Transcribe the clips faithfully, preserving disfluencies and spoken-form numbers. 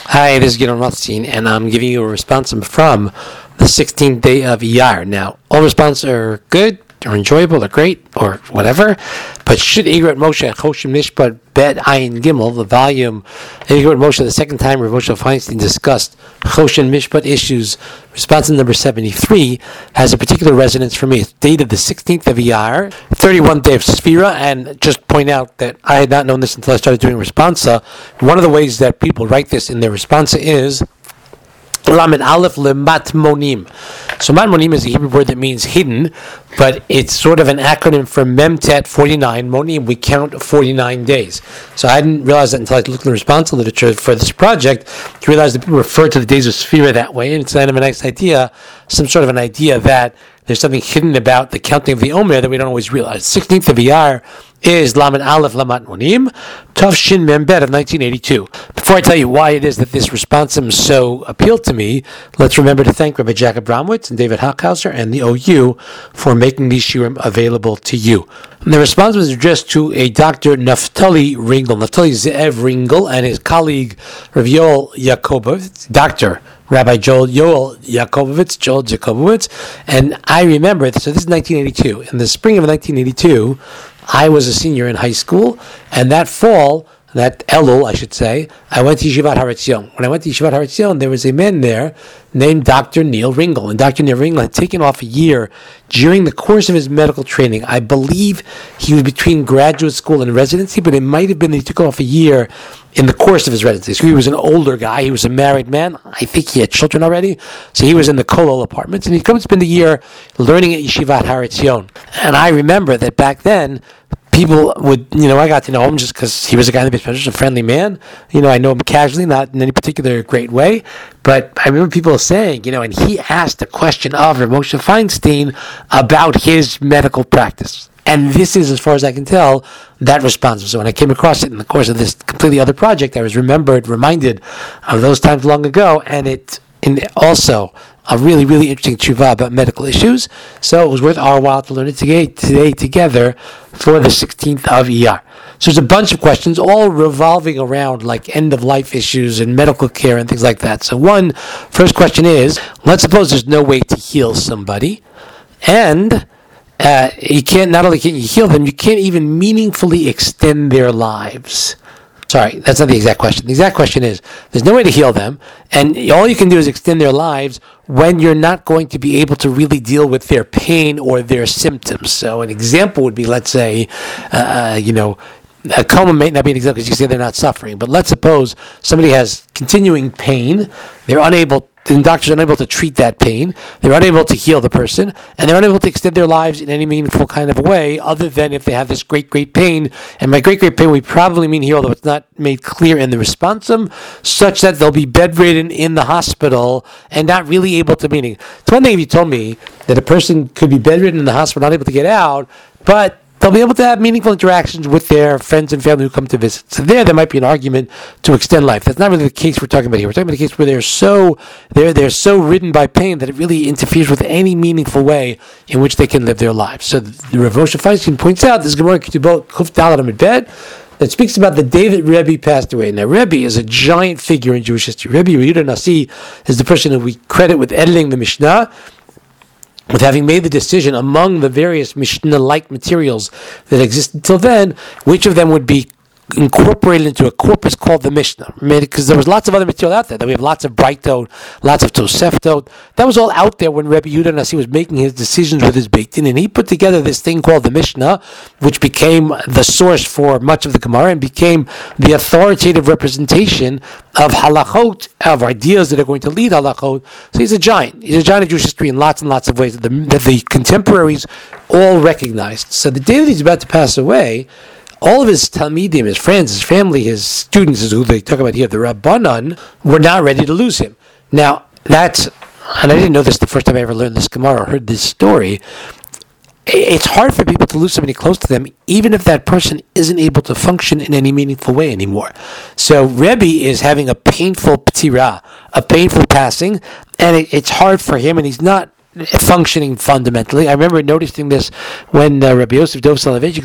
Hi, this is Gidon Rothstein, and I'm giving you a response from the sixteenth day of Iyar. Now, all responses are good, or enjoyable, or great, or whatever, but should Igrat Moshe Choshim Nishpat Bet Ayin Gimel, the volume Igrat Moshe, the second time Rav Moshe Feinstein discussed Choshim Mishpat issues, response number seventy-three, has a particular resonance for me. It's dated the sixteenth of Iyar, thirty-one day of Sfira, and just point out that I had not known this until I started doing responsa. One of the ways that people write this in their responsa is Lamed Aleph Lemat Monim. So Mat Monim is a Hebrew word that means hidden, but it's sort of an acronym for Memtet forty-nine. Monim, we count forty-nine days. So I didn't realize that until I looked in the response literature for this project to realize that people refer to the days of Sfira that way, and it's kind of a nice idea, some sort of an idea that there's something hidden about the counting of the Omer that we don't always realize. sixteenth of Iyar is Lamed Aleph Lamat Monim, Tov Shin Membet of nineteen eighty-two. Before I tell you why it is that this responsum so appealed to me, let's remember to thank Rabbi Jacob Bromwitz and David Hockhauser and the O U for making these shiurim available to you. And the response was addressed to a Doctor Naftali Ringel, Naftali Ze'ev Ringel, and his colleague Rav Yoel Yakovovitz, Doctor Rabbi Joel Yoel Yakovovitz, Joel Yakovovitz, and I remember, so this is nineteen eighty-two. In the spring of nineteen eighty-two, I was a senior in high school, and that fall, that Elul, I should say, I went to Yeshivat Har Etzion. When I went to Yeshivat Har Etzion, there was a man there named Doctor Neil Ringel, and Doctor Neil Ringel had taken off a year during the course of his medical training. I believe he was between graduate school and residency, but it might have been that he took off a year in the course of his residency. So he was an older guy. He was a married man. I think he had children already. So he was in the Kolol apartments, and he'd come to spend a year learning at Yeshivat Har Etzion. And I remember that back then, people would, you know, I got to know him just because he was a guy that was just a friendly man. You know, I know him casually, not in any particular great way. But I remember people saying, you know, and he asked a question of Rav Moshe Feinstein about his medical practice. And this is, as far as I can tell, that response. So when I came across it in the course of this completely other project, I was remembered, reminded of those times long ago, and it and also a really, really interesting tshuva about medical issues. So it was worth our while to learn it today, today together for the sixteenth of Iyar. So there's a bunch of questions, all revolving around like end-of-life issues and medical care and things like that. So one, first question is, let's suppose there's no way to heal somebody, and Uh, you can't, not only can you heal them, you can't even meaningfully extend their lives. Sorry, that's not the exact question. The exact question is, there's no way to heal them, and all you can do is extend their lives when you're not going to be able to really deal with their pain or their symptoms. So an example would be, let's say, uh, you know, a coma may not be an example because you say they're not suffering, but let's suppose somebody has continuing pain, they're unable the doctors are unable to treat that pain, they're unable to heal the person, and they're unable to extend their lives in any meaningful kind of way other than if they have this great, great pain. And by great, great pain, we probably mean here, although it's not made clear in the responsum, such that they'll be bedridden in the hospital and not really able to, meaning, it's one thing if you told me that a person could be bedridden in the hospital, not able to get out, but they'll be able to have meaningful interactions with their friends and family who come to visit. So there, there might be an argument to extend life. That's not really the case we're talking about here. We're talking about a case where they're so they're they're so ridden by pain that it really interferes with any meaningful way in which they can live their lives. So the Rav Moshe Feinstein points out this Gemara Ketubot Kuf Daled Amud Bet that speaks about the day that Rebbe passed away. Now, Rebbe is a giant figure in Jewish history. Rebbe Yehuda Nasi is the person who we credit with editing the Mishnah, with having made the decision among the various Mishnah-like materials that existed until then, which of them would be incorporated into a corpus called the Mishnah. Because there was lots of other material out there. Then we have lots of Braitot, lots of Toseftot. That was all out there when Rebbe Yehuda Nasi was making his decisions with his Beit Din, and he put together this thing called the Mishnah, which became the source for much of the Gemara and became the authoritative representation of halachot, of ideas that are going to lead halachot. So he's a giant. He's a giant of Jewish history in lots and lots of ways that the, that the contemporaries all recognized. So the day that he's about to pass away, all of his talmidim, his friends, his family, his students, who they talk about here, the Rabbanan, were not ready to lose him. Now, that's, and I didn't know this the first time I ever learned this Gemara or heard this story, it's hard for people to lose somebody close to them, even if that person isn't able to function in any meaningful way anymore. So Rebbe is having a painful ptira, a painful passing, and it, it's hard for him, and he's not functioning fundamentally. I remember noticing this when uh, Rabbi Yosef Dov Soloveitchik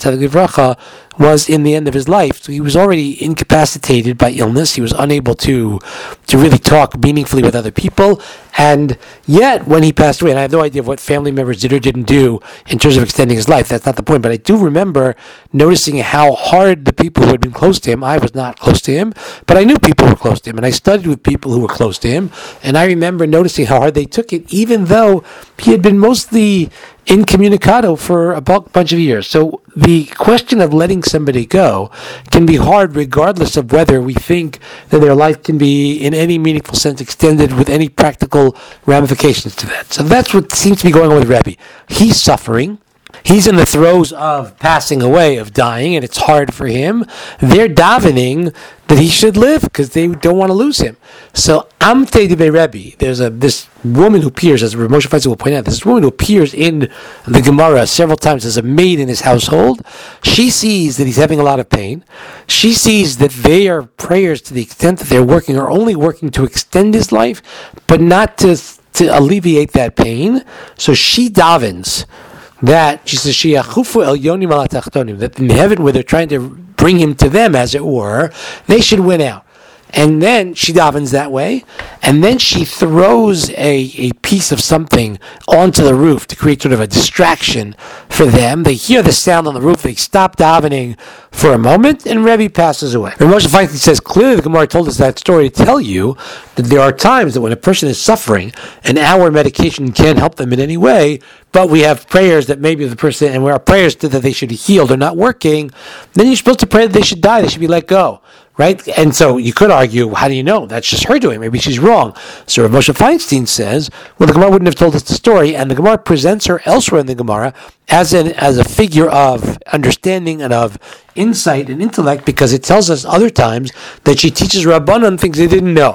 was in the end of his life. So he was already incapacitated by illness. He was unable to to really talk meaningfully with other people. And yet, when he passed away, and I have no idea what family members did or didn't do in terms of extending his life, that's not the point, but I do remember noticing how hard the people who had been close to him, I was not close to him, but I knew people who were close to him, and I studied with people who were close to him, and I remember noticing how hard they took it, even though he had been mostly incommunicado for a bunch of years. So the question of letting somebody go can be hard regardless of whether we think that their life can be in any meaningful sense extended with any practical ramifications to that. So that's what seems to be going on with Rebbe. He's suffering. He's in the throes of passing away, of dying, and it's hard for him. They're davening that he should live because they don't want to lose him. So Amtei Dibei Rebbe, there's a this woman who appears, as Rav Moshe Feinstein will point out, this woman who appears in the Gemara several times as a maid in his household. She sees that he's having a lot of pain. She sees that their prayers, to the extent that they're working, are only working to extend his life, but not to to alleviate that pain. So she davens that, she says, Sheyachufu el yonim al tachtonim, that in heaven where they're trying to bring him to them, as it were, they should win out. And then she davens that way, and then she throws a, a piece of something onto the roof to create sort of a distraction for them. They hear the sound on the roof, they stop davening for a moment, and Rebbe passes away. And Moshe Feinstein says, clearly the Gemara told us that story to tell you that there are times that when a person is suffering, and our medication can't help them in any way, but we have prayers that maybe the person, and our prayers that they should be healed are not working, then you're supposed to pray that they should die, they should be let go. Right? And so you could argue, how do you know? That's just her doing. Maybe she's wrong. So Rav Moshe Feinstein says, well, the Gemara wouldn't have told us the story, and the Gemara presents her elsewhere in the Gemara as an as a figure of understanding and of insight and intellect, because it tells us other times that she teaches Rabbanan things they didn't know.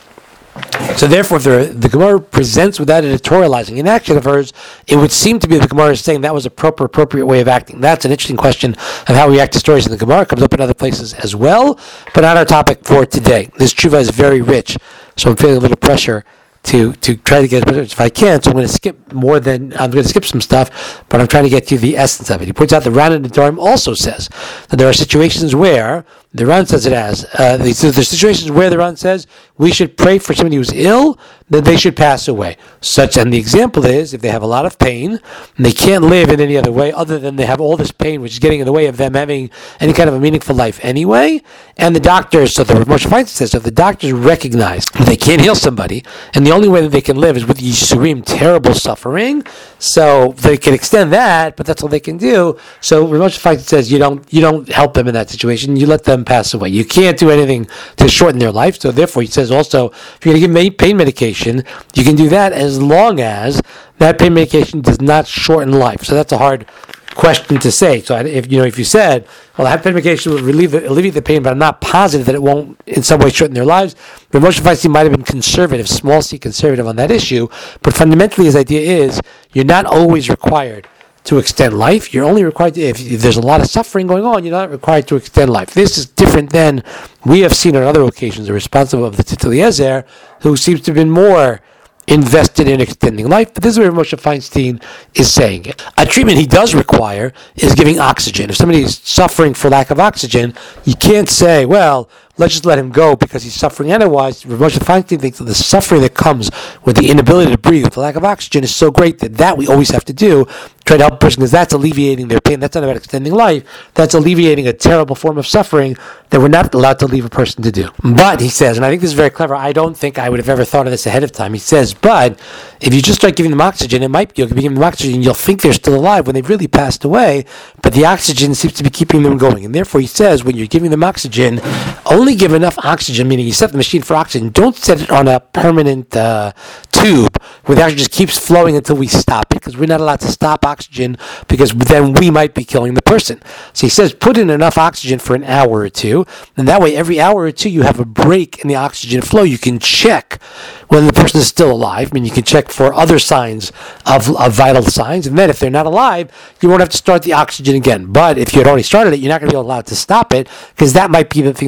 So therefore, if the, the Gemara presents without editorializing an action of hers, it would seem to be the Gemara is saying that was a proper, appropriate way of acting. That's an interesting question of how we react to stories in the Gemara. It comes up in other places as well, but not our topic for today. This tshuva is very rich, so I'm feeling a little pressure to to try to get as much if I can. So I'm going to skip more than, I'm going to skip some stuff, but I'm trying to get to the essence of it. He points out that Ran and Nedarim also says that there are situations where, the Ran says it as, uh, there's situations where the Ran says we should pray for somebody who's ill, that they should pass away. Such, and the example is, if they have a lot of pain, and they can't live in any other way other than they have all this pain, which is getting in the way of them having any kind of a meaningful life anyway, and the doctors, so the Moshe Feinstein says, so if the doctors recognize that they can't heal somebody, and the only way that they can live is with yisurim, terrible suffering, so they can extend that, but that's all they can do. So Moshe Feinstein says, you don't, you don't help them in that situation, you let them pass away. You can't do anything to shorten their life, so therefore he says also, if you're going to give pain medication, you can do that as long as that pain medication does not shorten life. So that's a hard question to say. So if you know, if you said, "Well, I have pain medication will relieve the, alleviate the pain," but I'm not positive that it won't in some way shorten their lives, Rav Moshe Feinstein might have been conservative, small c conservative on that issue. But fundamentally, his idea is you're not always required to extend life. You're only required to, if, if there's a lot of suffering going on, you're not required to extend life. This is different than we have seen on other occasions, the responsible of the Tzitz Eliezer, who seems to have been more invested in extending life. But this is where Moshe Feinstein is saying it. A treatment he does require is giving oxygen. If somebody is suffering for lack of oxygen, you can't say, well, let's just let him go because he's suffering otherwise. Moshe Feinstein thinks that the suffering that comes with the inability to breathe, with the lack of oxygen, is so great that that we always have to do, try to help a person, because that's alleviating their pain. That's not about extending life. That's alleviating a terrible form of suffering that we're not allowed to leave a person to do. But, he says, and I think this is very clever, I don't think I would have ever thought of this ahead of time. He says, but if you just start giving them oxygen, it might, you'll be giving them oxygen, you'll think they're still alive when they've really passed away, but the oxygen seems to be keeping them going. And therefore, he says, when you're giving them oxygen, only give enough oxygen, meaning you set the machine for oxygen, don't set it on a permanent uh, tube where the oxygen just keeps flowing until we stop it, because we're not allowed to stop oxygen, because then we might be killing the person. So he says, put in enough oxygen for an hour or two, and that way every hour or two you have a break in the oxygen flow. You can check when the person is still alive. I mean, you can check for other signs of, of vital signs, and then if they're not alive, you won't have to start the oxygen again. But if you had already started it, you're not going to be allowed to stop it, because that might be the thing that kills them.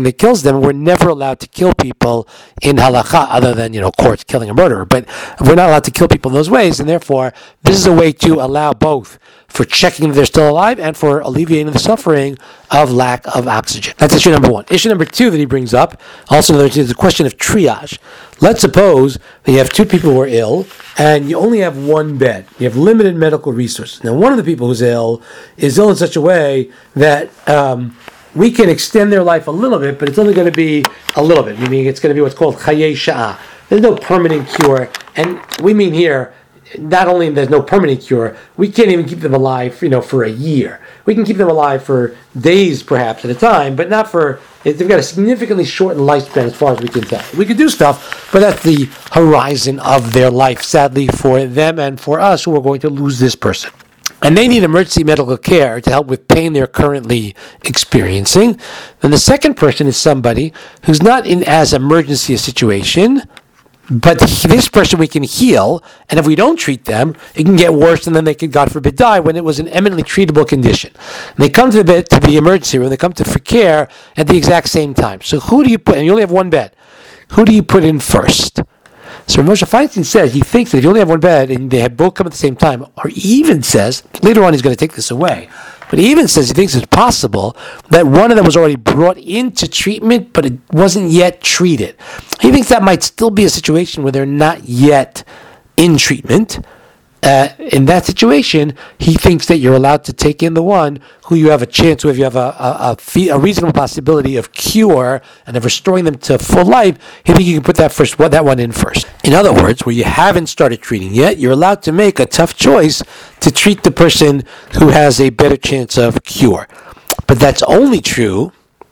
them we're never allowed to kill people in halakha, other than, you know, courts killing a murderer. But we're not allowed to kill people in those ways, and therefore this is a way to allow both for checking if they're still alive and for alleviating the suffering of lack of oxygen. That's issue number one. Issue number two that he brings up, also there's the question of triage. Let's suppose that you have two people who are ill, and you only have one bed. You have limited medical resources. Now, one of the people who's ill is ill in such a way that um, we can extend their life a little bit, but it's only going to be a little bit, meaning it's going to be what's called chayei sha'ah. There's no permanent cure, and we mean here, not only there's no permanent cure, we can't even keep them alive, you know, for a year. We can keep them alive for days, perhaps, at a time, but not for. They've got a significantly shortened lifespan, as far as we can tell. We could do stuff, but that's the horizon of their life, sadly, for them and for us, who are going to lose this person. And they need emergency medical care to help with pain they're currently experiencing. Then the second person is somebody who's not in as emergency a situation, but this person we can heal, and if we don't treat them, it can get worse, and then they could, God forbid, die when it was an eminently treatable condition. And they come to the bed, to the emergency room, they come to for care at the exact same time. So who do you put, and you only have one bed, who do you put in first? So Moshe Feinstein says he thinks that if you only have one bed and they have both come at the same time, or he even says, later on he's going to take this away, but he even says he thinks it's possible that one of them was already brought into treatment, but it wasn't yet treated. He thinks that might still be a situation where they're not yet in treatment. Uh, in that situation, he thinks that you're allowed to take in the one who you have a chance with, you have a, a, a, a reasonable possibility of cure and of restoring them to full life. He thinks you can put that first, that one in first. In other words, where you haven't started treating yet, you're allowed to make a tough choice to treat the person who has a better chance of cure. But that's only true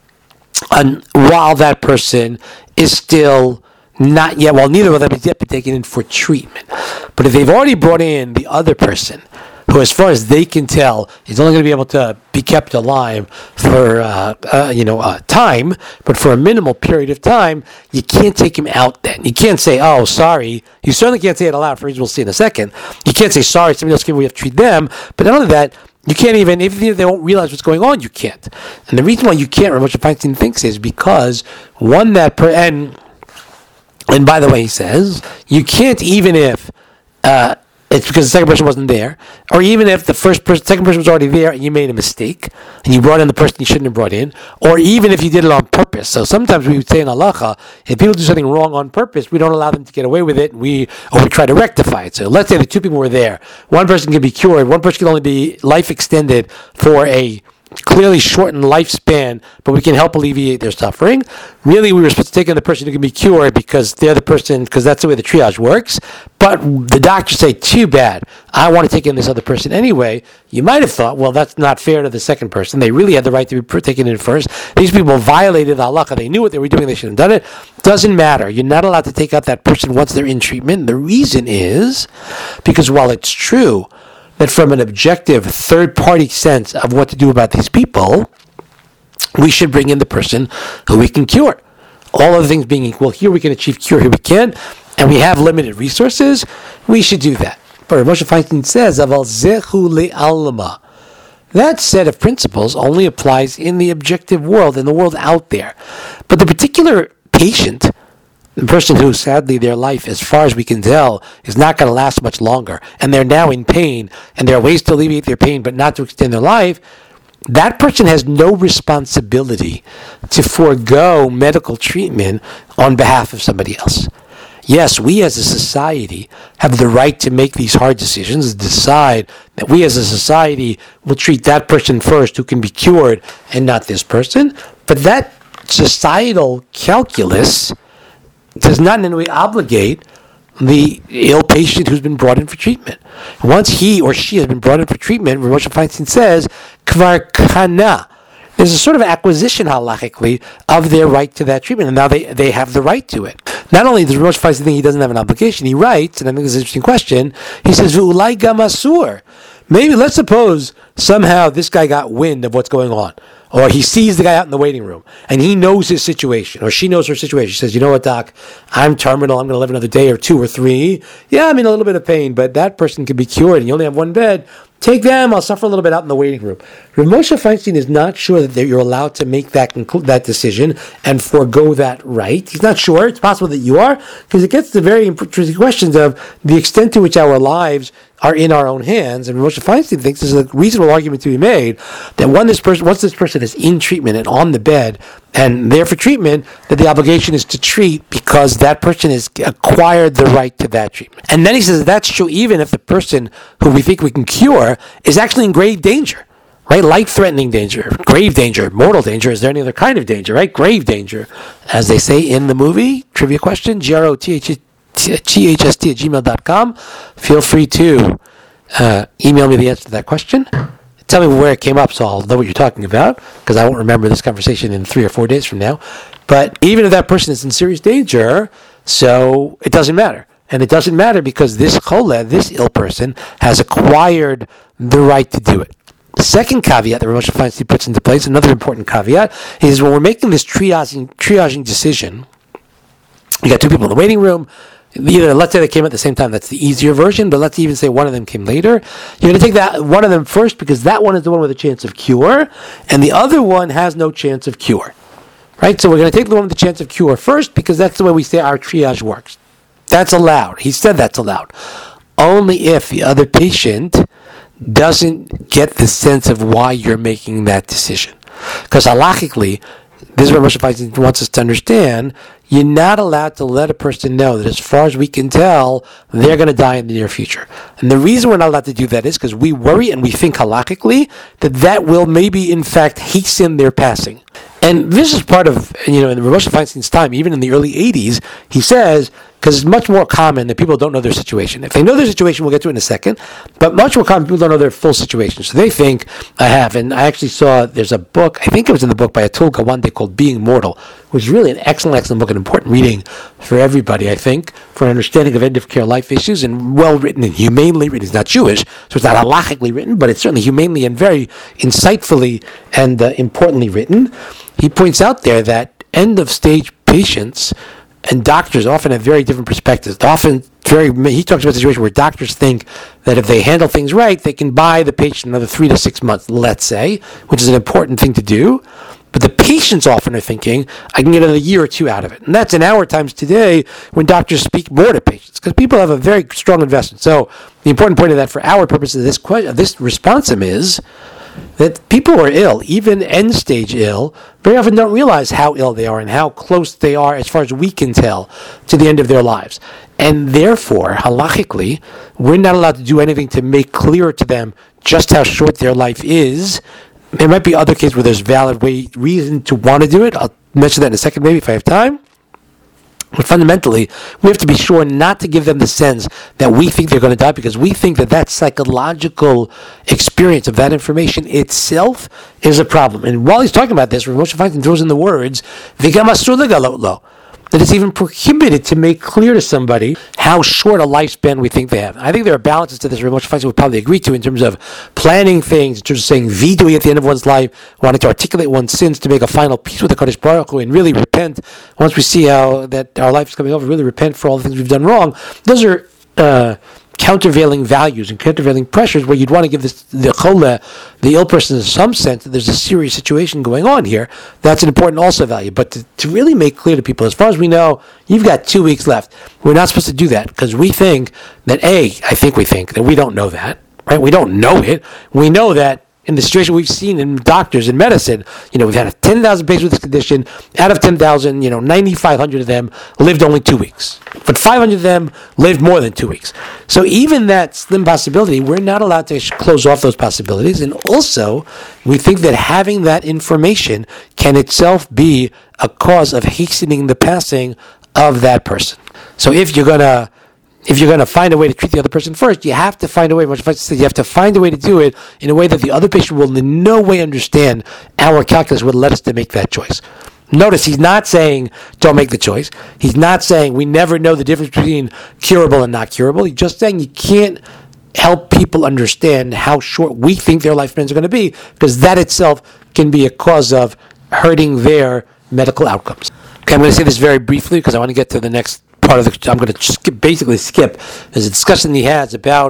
on, while that person is still not yet, well, neither of them has yet been taken in for treatment. But if they've already brought in the other person, who, as far as they can tell, is only going to be able to be kept alive for, uh, uh, you know, uh, time, but for a minimal period of time, you can't take him out then. You can't say, oh, sorry. You certainly can't say it aloud, for reasons we'll see in a second. You can't say, sorry, somebody else came, we have to treat them. But not only that, you can't even, even if they won't realize what's going on, you can't. And the reason why you can't, Moshe Feinstein thinks, is because, one, that, per, and... And by the way, he says, you can't, even if uh, it's because the second person wasn't there, or even if the first person, second person was already there and you made a mistake, and you brought in the person you shouldn't have brought in, or even if you did it on purpose. So sometimes we would say in halacha, if people do something wrong on purpose, we don't allow them to get away with it, we or we try to rectify it. So let's say the two people were there. One person can be cured, one person can only be life extended for a clearly shortened lifespan, but we can help alleviate their suffering. Really, we were supposed to take in the person who can be cured because they're the person, because that's the way the triage works. But the doctors say, too bad, I want to take in this other person anyway. You might have thought, well, that's not fair to the second person. They really had the right to be taken in first. These people violated the halakha. They knew what they were doing. They shouldn't have done it. Doesn't matter. You're not allowed to take out that person once they're in treatment. The reason is because while it's true that from an objective third-party sense of what to do about these people, we should bring in the person who we can cure. All other things being equal, here we can achieve cure, here we can, and we have limited resources, we should do that. But Moshe Feinstein says, Aval zehu le'alma. That set of principles only applies in the objective world, in the world out there. But the particular patient, the person who, sadly, their life, as far as we can tell, is not going to last much longer, and they're now in pain, and there are ways to alleviate their pain, but not to extend their life, that person has no responsibility to forego medical treatment on behalf of somebody else. Yes, we as a society have the right to make these hard decisions, decide that we as a society will treat that person first who can be cured and not this person, but that societal calculus does not in any way obligate the ill patient who's been brought in for treatment. Once he or she has been brought in for treatment, Moshe Feinstein says, kvar kana. There's a sort of acquisition halachically of their right to that treatment, and now they, they have the right to it. Not only does Moshe Feinstein think he doesn't have an obligation, he writes, and I think this is an interesting question, he says, V'ulai gam asur. Maybe, let's suppose, somehow this guy got wind of what's going on. Or he sees the guy out in the waiting room, and he knows his situation, or she knows her situation. She says, you know what, doc, I'm terminal, I'm going to live another day or two or three. Yeah, I'm in a little bit of pain, but that person can be cured, and you only have one bed. take them, I'll suffer a little bit out in the waiting room. Rav Moshe Feinstein is not sure that you're allowed to make that conclu- that decision and forego that right. He's not sure. It's possible that you are, because it gets to very interesting questions of the extent to which our lives are in our own hands. And Moshe Feinstein thinks there's a reasonable argument to be made that when this person, once this person is in treatment and on the bed and there for treatment, that the obligation is to treat because that person has acquired the right to that treatment. And then he says that's true even if the person who we think we can cure is actually in grave danger. Right? Life-threatening danger, grave danger, mortal danger. Is there any other kind of danger, right? Grave danger. As they say in the movie, trivia question, G R O T H G H S T at gmail dot com. Feel free to uh, email me the answer to that question. Tell me where it came up so I'll know what you're talking about, because I won't remember this conversation in three or four days from now. But even if that person is in serious danger, so it doesn't matter. And it doesn't matter because this chole, this ill person, has acquired the right to do it. The second caveat that Rav Moshe Feinstein puts into place, another important caveat, is when we're making this triaging, triaging decision, you got two people in the waiting room. Either, let's say they came at the same time, that's the easier version, but let's even say one of them came later. You're going to take that one of them first because that one is the one with a chance of cure, and the other one has no chance of cure. Right? So we're going to take the one with the chance of cure first because that's the way we say our triage works. That's allowed. He said that's allowed. Only if the other patient doesn't get the sense of why you're making that decision. Because halachically, this is what Moshe Feinstein wants us to understand, you're not allowed to let a person know that as far as we can tell, they're going to die in the near future. And the reason we're not allowed to do that is because we worry and we think halachically that that will maybe in fact hasten their passing. And this is part of, you know, in Rav Moshe Feinstein's time, even in the early eighties, he says, because it's much more common that people don't know their situation. If they know their situation, we'll get to it in a second, but much more common, people don't know their full situation. So they think, I have, and I actually saw, there's a book, I think it was in the book by Atul Gawande called Being Mortal, which is really an excellent, excellent book, an important reading for everybody, I think, for an understanding of end-of-care life issues, and well-written and humanely written. It's not Jewish, so it's not halachically written, but it's certainly humanely and very insightfully and uh, importantly written. He points out there that end-of-stage patients and doctors often have very different perspectives. Often, very he talks about a situation where doctors think that if they handle things right, they can buy the patient another three to six months, let's say, which is an important thing to do. But the patients often are thinking, I can get another year or two out of it. And that's in our times today when doctors speak more to patients, because people have a very strong investment. So the important point of that for our purposes of this, question, this responsum is that people who are ill, even end-stage ill, very often don't realize how ill they are and how close they are, as far as we can tell, to the end of their lives. And therefore, halachically, we're not allowed to do anything to make clear to them just how short their life is. There might be other cases where there's valid way, reason to want to do it. I'll mention that in a second, maybe, if I have time. But fundamentally, we have to be sure not to give them the sense that we think they're going to die, because we think that that psychological experience of that information itself is a problem. And while he's talking about this, Rav Moshe Feinstein throws in the words, "V'gam asur legalot lo," that it's even prohibited to make clear to somebody how short a lifespan we think they have. I think there are balances to this Rav Moshe Feinstein would probably agree to in terms of planning things, in terms of saying vidui at the end of one's life, wanting to articulate one's sins to make a final peace with the Kadosh Baruch Hu and really repent once we see how that our life is coming over, really repent for all the things we've done wrong. Those are uh, countervailing values and countervailing pressures where you'd want to give this, the chole, the ill person, in some sense that there's a serious situation going on here. That's an important also value. But to, to really make clear to people, as far as we know, you've got two weeks left. We're not supposed to do that because we think that, A, I think we think that we don't know that, right? We don't know it. We know that in the situation we've seen in doctors and medicine, you know, we've had ten thousand patients with this condition. Out of ten thousand, you know, ninety-five hundred of them lived only two weeks. But five hundred of them lived more than two weeks. So even that slim possibility, we're not allowed to close off those possibilities. And also, we think that having that information can itself be a cause of hastening the passing of that person. So if you're going to If you're going to find a way to treat the other person first, you have to find a way, much as I said, you have to find a way to do it in a way that the other patient will in no way understand our calculus would let us to make that choice. Notice he's not saying don't make the choice. He's not saying we never know the difference between curable and not curable. He's just saying you can't help people understand how short we think their lifespans are going to be, because that itself can be a cause of hurting their medical outcomes. Okay, I'm going to say this very briefly because I want to get to the next part of the, I'm going to skip, basically skip, there's a discussion he has about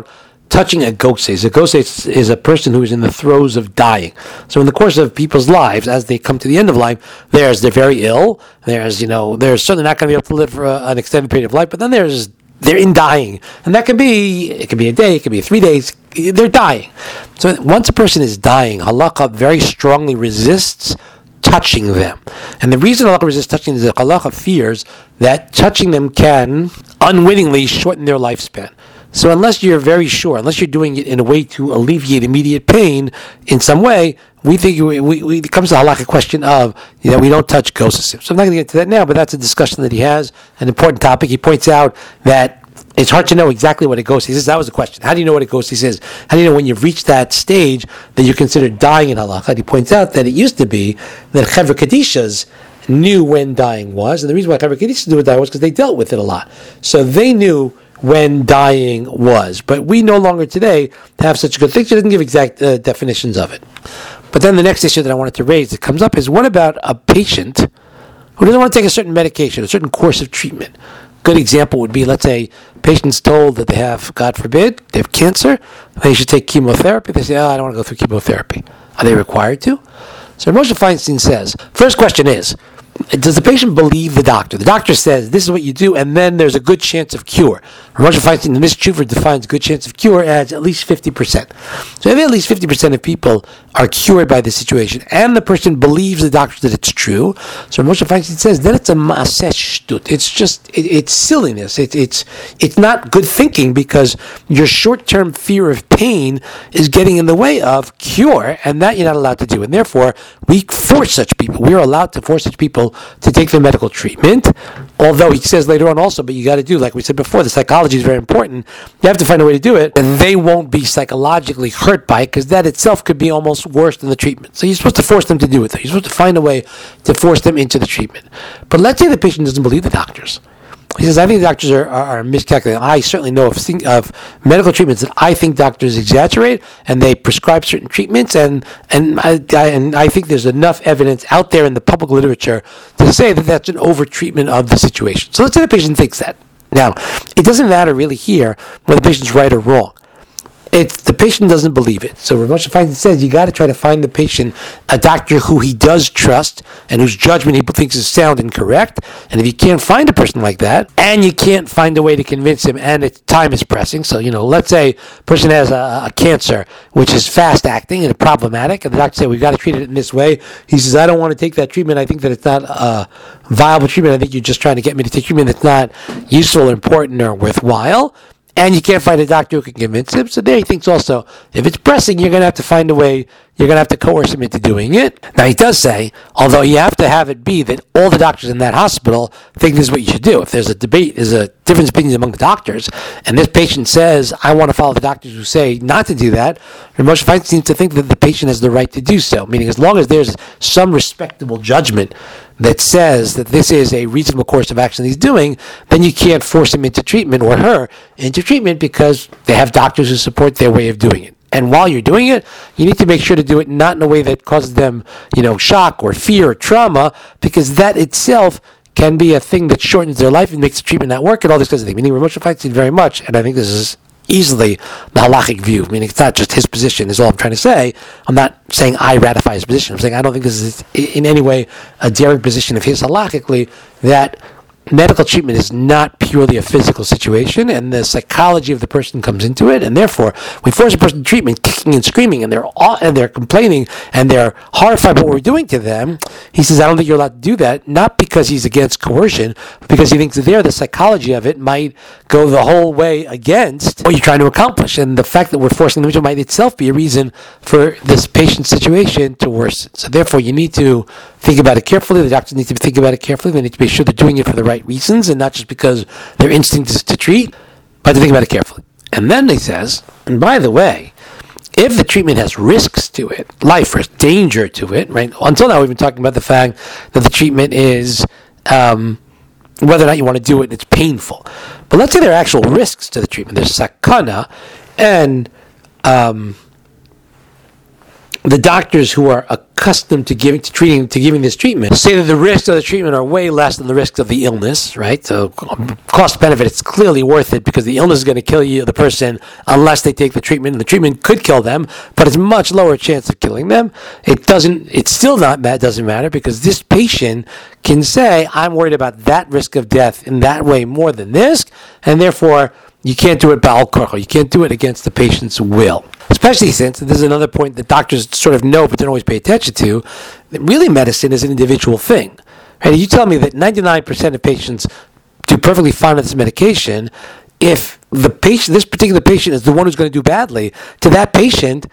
touching a goses. A goses is a person who is in the throes of dying. So in the course of people's lives, as they come to the end of life, there's they're very ill. There's, you know, they're certainly not going to be able to live for a, an extended period of life. But then there's they're in dying, and that can be it can be a day, it can be three days. They're dying. So once a person is dying, halakha very strongly resists touching them. And the reason halakha resists touching them is that halakha fears that touching them can unwittingly shorten their lifespan. So unless you're very sure, unless you're doing it in a way to alleviate immediate pain in some way, we think we, we, we, it comes to a halakha question of, you know, we don't touch gosesim. So I'm not going to get to that now, but that's a discussion that he has, an important topic. He points out that it's hard to know exactly what a ghost is. That was the question. How do you know what a ghost is? How do you know when you've reached that stage that you're considered dying in halakha? And he points out that it used to be that Chevra Kadishas knew when dying was, and the reason why Chevra Kadishas knew when dying was because they dealt with it a lot. So they knew when dying was. But we no longer today have such a good thing. She doesn't give exact uh, definitions of it. But then the next issue that I wanted to raise that comes up is, what about a patient who doesn't want to take a certain medication, a certain course of treatment? Good example would be, let's say, patients told that they have, God forbid, they have cancer, they should take chemotherapy. They say, oh, I don't want to go through chemotherapy. Are they required to? So Moshe Feinstein says, first question is, does the patient believe the doctor? The doctor says, this is what you do, and then there's a good chance of cure. Moshe Feinstein, the Mischuver defines good chance of cure as at least fifty percent. So if at least fifty percent of people are cured by the situation, and the person believes the doctor that it's true, so Moshe Feinstein says, then it's a maaseh shtut. It's just, it, it's silliness. It, it's it's not good thinking, because your short-term fear of pain is getting in the way of cure, and that you're not allowed to do. And therefore, we force such people. We are allowed to force such people to take the medical treatment, although he says later on also, but you got to do, like we said before, the psychology is very important. You have to find a way to do it, and they won't be psychologically hurt by it, because that itself could be almost worse than the treatment. So you're supposed to force them to do it, though. You're supposed to find a way to force them into the treatment. But let's say the patient doesn't believe the doctors. He says, I think the doctors are, are, are miscalculating. I certainly know of, of medical treatments that I think doctors exaggerate, and they prescribe certain treatments, and and I, I, and I think there's enough evidence out there in the public literature to say that that's an over-treatment of the situation. So let's say the patient thinks that. Now, it doesn't matter really here whether the patient's right or wrong. It's the patient doesn't believe it. So Rav Moshe Feinstein says you got to try to find the patient a doctor who he does trust and whose judgment he thinks is sound and correct. And if you can't find a person like that, and you can't find a way to convince him, and it's, time is pressing, so, you know, let's say a person has a, a cancer which is fast acting and problematic, and the doctor says we've got to treat it in this way. He says, I don't want to take that treatment. I think that it's not a viable treatment. I think you're just trying to get me to take treatment that's not useful, important, or worthwhile. And you can't find a doctor who can convince him. So there he thinks also, if it's pressing, you're going to have to find a way, you're going to have to coerce him into doing it. Now he does say, although you have to have it be that all the doctors in that hospital think this is what you should do. If there's a debate, there's a difference of opinions among the doctors, and this patient says, I want to follow the doctors who say not to do that, Rav Moshe Feinstein seems to think that the patient has the right to do so. Meaning, as long as there's some respectable judgment that says that this is a reasonable course of action he's doing, then you can't force him into treatment, or her into treatment, because they have doctors who support their way of doing it. And while you're doing it, you need to make sure to do it not in a way that causes them, you know, shock or fear or trauma, because that itself can be a thing that shortens their life and makes the treatment not work and all this kinds of things. Meaning, Rav Moshe Feinstein very much, and I think this is easily the halachic view, meaning it's not just his position, is all I'm trying to say. I'm not saying I ratify his position. I'm saying I don't think this is in any way a daring position of his halachically, that medical treatment is not purely a physical situation, and the psychology of the person comes into it, and therefore we force a person to treatment, kicking and screaming, and they're all, and they're complaining, and they're horrified by what we're doing to them. He says, I don't think you're allowed to do that, not because he's against coercion, but because he thinks that there, the psychology of it might go the whole way against what you're trying to accomplish, and the fact that we're forcing them to might itself be a reason for this patient's situation to worsen. So therefore, you need to think about it carefully. The doctors need to think about it carefully. They need to be sure they're doing it for the right reasons, and not just because their instinct is to treat, but to think about it carefully. And then he says, and by the way, if the treatment has risks to it, life risk, danger to it, right? Until now, we've been talking about the fact that the treatment is um, whether or not you want to do it, and it's painful. But let's say there are actual risks to the treatment. There's sakana, and um, the doctors who are accustomed to giving to treating to giving this treatment say that the risks of the treatment are way less than the risks of the illness, right? So cost benefit, it's clearly worth it because the illness is going to kill you, the person, unless they take the treatment, and the treatment could kill them, but it's much lower chance of killing them. It doesn't. It's still not that doesn't matter because this patient can say, "I'm worried about that risk of death in that way more than this," and therefore you can't do it ba'al korcho. You can't do it against the patient's will. Especially since, this is another point that doctors sort of know but don't always pay attention to, that really medicine is an individual thing. Right? You tell me that ninety-nine percent of patients do perfectly fine with this medication. If the patient, this particular patient is the one who's going to do badly, to that patient,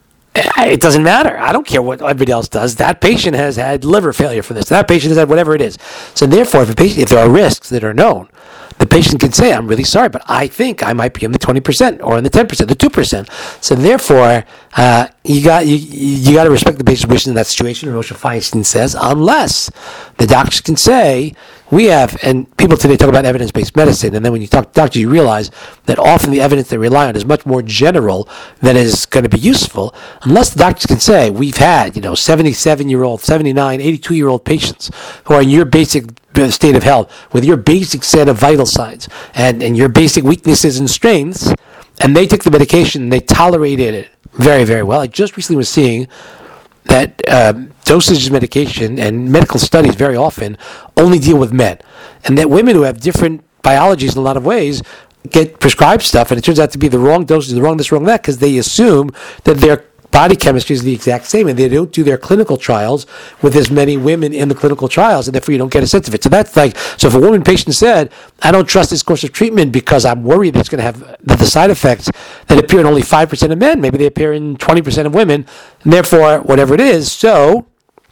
it doesn't matter. I don't care what everybody else does. That patient has had liver failure for this. That patient has had whatever it is. So therefore, if a patient, if there are risks that are known, the patient can say, "I'm really sorry, but I think I might be in the twenty percent or in the ten percent, the two percent." So therefore, uh, you got you, you got to respect the patient's wishes in that situation. Moshe Feinstein says, unless the doctors can say, we have, and people today talk about evidence-based medicine, and then when you talk to doctors, you realize that often the evidence they rely on is much more general than is going to be useful. Unless the doctors can say, we've had, you know, seventy-seven-year-old, seventy-nine, eighty-two-year-old patients who are in your basic state of health, with your basic set of vital signs, and, and your basic weaknesses and strengths, and they took the medication and they tolerated it very, very well. I just recently was seeing that um, dosage of medication and medical studies very often only deal with men, and that women who have different biologies in a lot of ways get prescribed stuff, and it turns out to be the wrong dosage, the wrong this, wrong that, because they assume that their body chemistry is the exact same, and they don't do their clinical trials with as many women in the clinical trials, and therefore you don't get a sense of it. So that's like, so if a woman patient said, I don't trust this course of treatment because I'm worried that it's going to have the, the side effects that appear in only five percent of men, maybe they appear in twenty percent of women, and therefore, whatever it is, so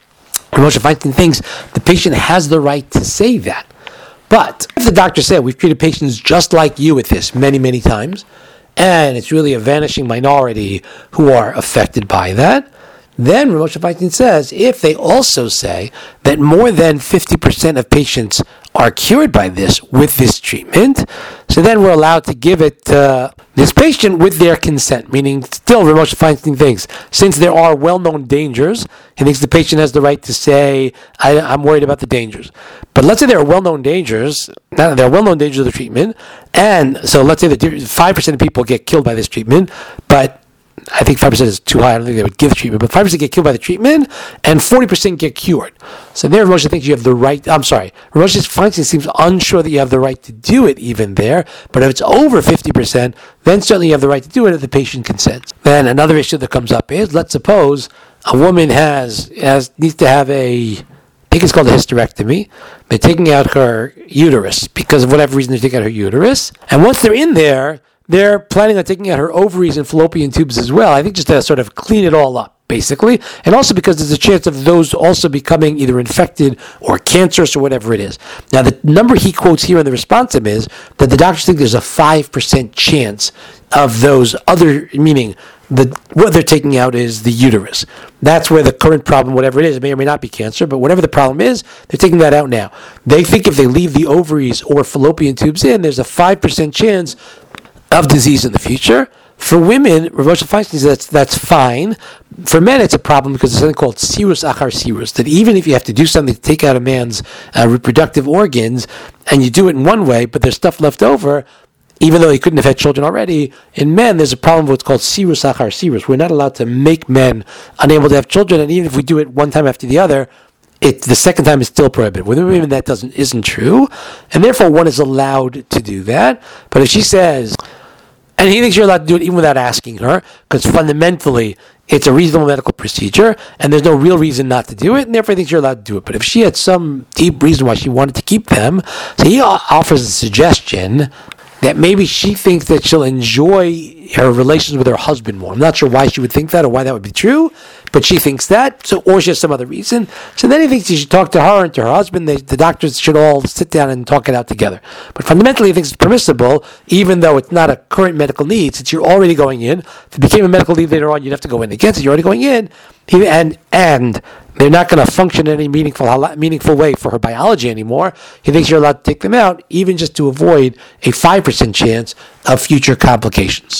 Moshe Feinstein thinks the patient has the right to say that. But if the doctor said, we've treated patients just like you with this many, many times, and it's really a vanishing minority who are affected by that, then Moshe Feinstein says, if they also say that more than fifty percent of patients are cured by this with this treatment, so then we're allowed to give it to this patient with their consent, meaning still Moshe Feinstein thinks, since there are well-known dangers, he thinks the patient has the right to say, I, I'm worried about the dangers. But let's say there are well-known dangers, now there are well-known dangers of the treatment, and so let's say that five percent of people get killed by this treatment, but I think five percent is too high. I don't think they would give treatment, but five percent get killed by the treatment, and forty percent get cured. So there, Moshe thinks you have the right. I'm sorry, Moshe Feinstein seems unsure that you have the right to do it even there. But if it's over fifty percent, then certainly you have the right to do it if the patient consents. Then another issue that comes up is, let's suppose a woman has has needs to have a, I think it's called a hysterectomy. They're taking out her uterus because of whatever reason they're taking out her uterus, and once they're in there, they're planning on taking out her ovaries and fallopian tubes as well. I think just to sort of clean it all up, basically. And also because there's a chance of those also becoming either infected or cancerous or whatever it is. Now, the number he quotes here in the responsive is that the doctors think there's a five percent chance of those other, meaning the what they're taking out is the uterus. That's where the current problem, whatever it is, it may or may not be cancer, but whatever the problem is, they're taking that out now. They think if they leave the ovaries or fallopian tubes in, there's a five percent chance of disease in the future. For women, Rav Moshe Feinstein says that's, that's fine. For men, it's a problem because there's something called sirus achar sirus, that even if you have to do something to take out a man's uh, reproductive organs, and you do it in one way, but there's stuff left over, even though he couldn't have had children already, in men, there's a problem with what's called sirus achar sirus. We're not allowed to make men unable to have children, and even if we do it one time after the other, It, the second time is still prohibited. With women, that doesn't isn't true, and therefore one is allowed to do that. But if she says, and he thinks you're allowed to do it even without asking her, because fundamentally it's a reasonable medical procedure, and there's no real reason not to do it, and therefore he thinks you're allowed to do it. But if she had some deep reason why she wanted to keep them, so he offers a suggestion that maybe she thinks that she'll enjoy her relations with her husband more. I'm not sure why she would think that or why that would be true, but she thinks that, so or she has some other reason. So then he thinks he should talk to her and to her husband. They, the doctors should all sit down and talk it out together. But fundamentally, he thinks it's permissible, even though it's not a current medical need, since you're already going in. If it became a medical need later on, you'd have to go in again, so you're already going in. He, and and they're not going to function in any meaningful meaningful way for her biology anymore. He thinks you're allowed to take them out, even just to avoid a five percent chance of future complications.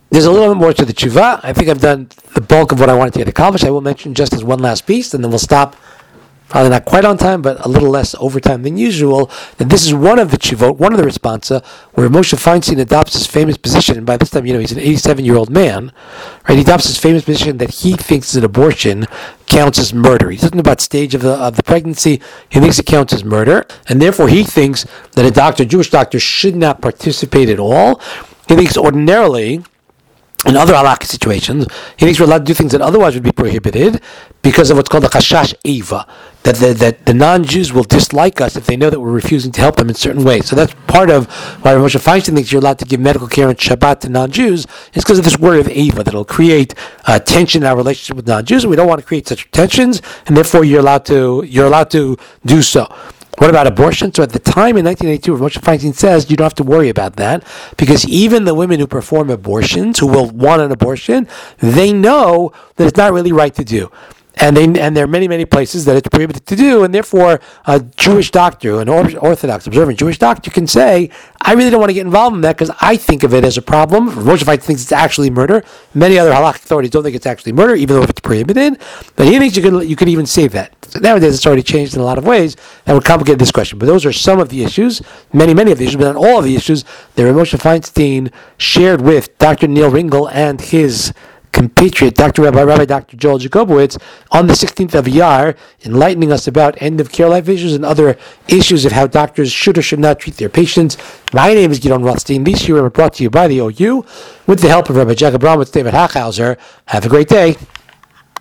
There's a little bit more to the tshuva. I think I've done the bulk of what I wanted to get accomplished. I will mention just as one last piece, and then we'll stop. Probably not quite on time, but a little less overtime than usual. That this is one of the tshuvot, one of the responsa, where Moshe Feinstein adopts his famous position, and by this time, you know, he's an eighty-seven-year-old man, right? He adopts his famous position that he thinks that abortion counts as murder. He doesn't know about stage of the of the pregnancy. He thinks it counts as murder, and therefore he thinks that a doctor, a Jewish doctor, should not participate at all. He thinks ordinarily, in other halakhic situations, he thinks we're allowed to do things that otherwise would be prohibited because of what's called the chashash eva, that the, that the non-Jews will dislike us if they know that we're refusing to help them in certain ways. So that's part of why Moshe Feinstein thinks you're allowed to give medical care on Shabbat to non-Jews, is because of this word of eva, that will create uh, tension in our relationship with non-Jews, and we don't want to create such tensions, and therefore you're allowed to you're allowed to do so. What about abortion? So at the time in nineteen eighty-two, Moshe Feinstein says you don't have to worry about that because even the women who perform abortions, who will want an abortion, they know that it's not really right to do. And they, and there are many, many places that it's prohibited to do, and therefore a Jewish doctor, an Orthodox, observant Jewish doctor can say, I really don't want to get involved in that because I think of it as a problem. Moshe Feinstein thinks it's actually murder. Many other halakhic authorities don't think it's actually murder, even though it's prohibited. But he thinks you could, you could even say that. So nowadays it's already changed in a lot of ways that would complicate this question. But those are some of the issues, many, many of the issues, but not all of the issues that Moshe Feinstein shared with Doctor Neil Ringel and his compatriot, Doctor Rabbi, Rabbi Doctor Joel Jacobowitz, on the sixteenth of Iyar, enlightening us about end-of-care life issues and other issues of how doctors should or should not treat their patients. My name is Gidon Rothstein. These shiurim are brought to you by the O U with the help of Rabbi Jacob Bramowitz, David Hachhauser. Have a great day.